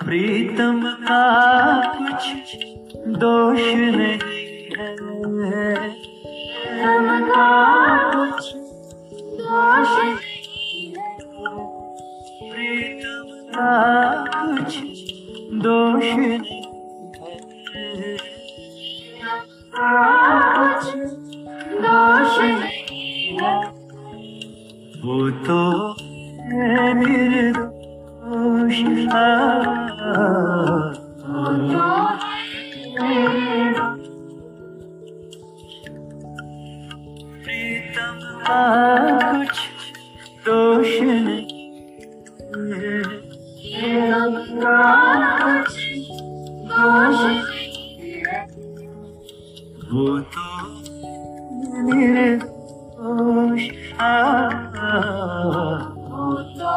प्रीतम का कुछ दोष नहीं है, प्रीतम का कुछ दोष नहीं है, प्रीतम का कुछ दोष नहीं है, कुछ दोष नहीं है, वो तो है निर्दोष, प्रीतम का कुछ दोष नहीं है, प्रीतम का कुछ दोष नहीं है, वो तो निर्दोष, वो तो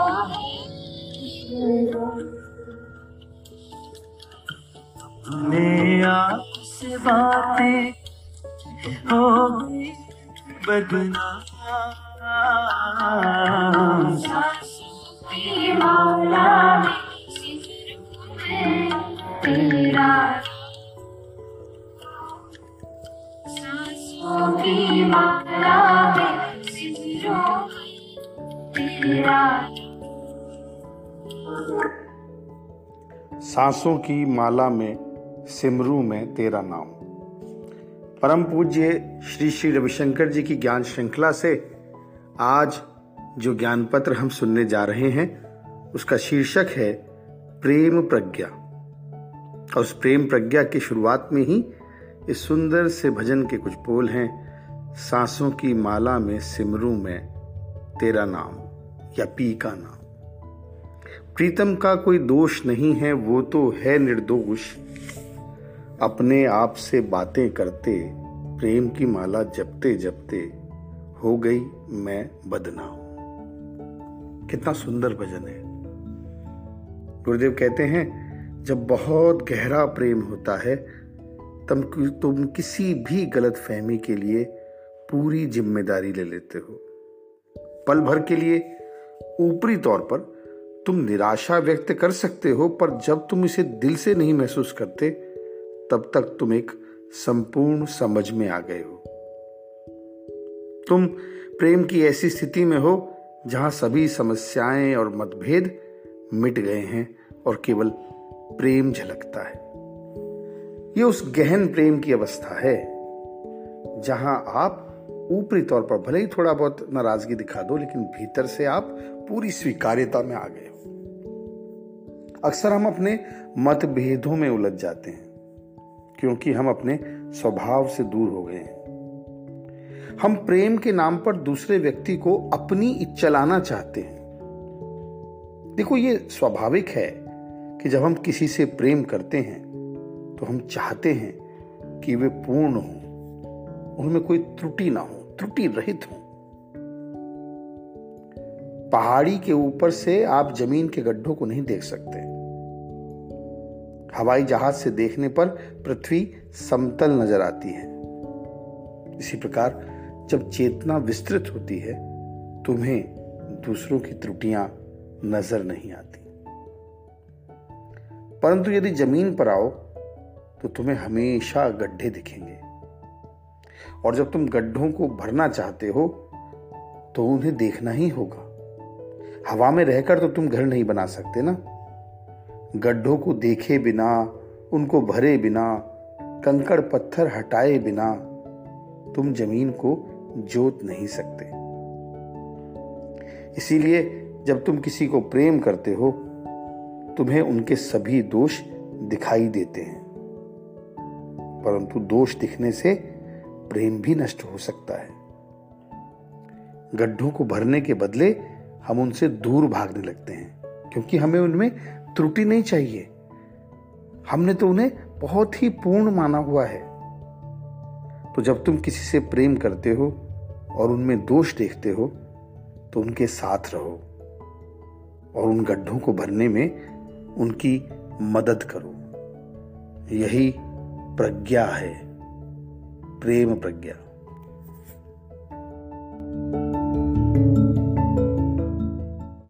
अपने आप से बातें हो गई बदनाम, सांसों की माला में सिमरूं मैं तेरा, सांसों की माला में सिमरूं तेरा, सांसों की माला में सिमरूं मैं तेरा नाम। परम पूज्य श्री श्री रविशंकर जी की ज्ञान श्रृंखला से आज जो ज्ञान पत्र हम सुनने जा रहे हैं उसका शीर्षक है प्रेम प्रज्ञा। और उस प्रेम प्रज्ञा की शुरुआत में ही इस सुंदर से भजन के कुछ बोल हैं, सांसों की माला में सिमरूं मैं तेरा नाम, या पी का नाम। प्रीतम का कोई दोष नहीं है, वो तो है निर्दोष, अपने आप से बातें करते प्रेम की माला जपते जपते हो गई मैं बदनाम। कितना सुंदर भजन है। गुरुदेव कहते हैं जब बहुत गहरा प्रेम होता है तब तुम किसी भी गलत फहमी के लिए पूरी जिम्मेदारी ले लेते हो। पल भर के लिए ऊपरी तौर पर तुम निराशा व्यक्त कर सकते हो, पर जब तुम इसे दिल से नहीं महसूस करते तब तक तुम एक संपूर्ण समझ में आ गए हो। तुम प्रेम की ऐसी स्थिति में हो जहां सभी समस्याएं और मतभेद मिट गए हैं और केवल प्रेम झलकता है। यह उस गहन प्रेम की अवस्था है जहां आप ऊपरी तौर पर भले ही थोड़ा बहुत नाराजगी दिखा दो, लेकिन भीतर से आप पूरी स्वीकार्यता में आ गए हो। अक्सर हम अपने मतभेदों में उलझ जाते हैं क्योंकि हम अपने स्वभाव से दूर हो गए हैं। हम प्रेम के नाम पर दूसरे व्यक्ति को अपनी चलाना चाहते हैं। देखो, ये स्वाभाविक है कि जब हम किसी से प्रेम करते हैं तो हम चाहते हैं कि वे पूर्ण हो, उनमें कोई त्रुटि ना हो, त्रुटि रहित हो। पहाड़ी के ऊपर से आप जमीन के गड्ढों को नहीं देख सकते। हवाई जहाज से देखने पर पृथ्वी समतल नजर आती है। इसी प्रकार जब चेतना विस्तृत होती है तुम्हें दूसरों की त्रुटियां नजर नहीं आती, परंतु यदि जमीन पर आओ तो तुम्हें हमेशा गड्ढे दिखेंगे। और जब तुम गड्ढों को भरना चाहते हो तो उन्हें देखना ही होगा। हवा में रहकर तो तुम घर नहीं बना सकते ना। गड्ढों को देखे बिना, उनको भरे बिना, कंकड़ पत्थर हटाए बिना तुम जमीन को जोत नहीं सकते। इसीलिए जब तुम किसी को प्रेम करते हो तुम्हें उनके सभी दोष दिखाई देते हैं, परंतु दोष दिखने से प्रेम भी नष्ट हो सकता है। गड्ढों को भरने के बदले हम उनसे दूर भागने लगते हैं क्योंकि हमें उनमें त्रुटि नहीं चाहिए। हमने तो उन्हें बहुत ही पूर्ण माना हुआ है। तो जब तुम किसी से प्रेम करते हो और उनमें दोष देखते हो तो उनके साथ रहो और उन गड्ढों को भरने में उनकी मदद करो। यही प्रज्ञा है, प्रेम प्रज्ञा।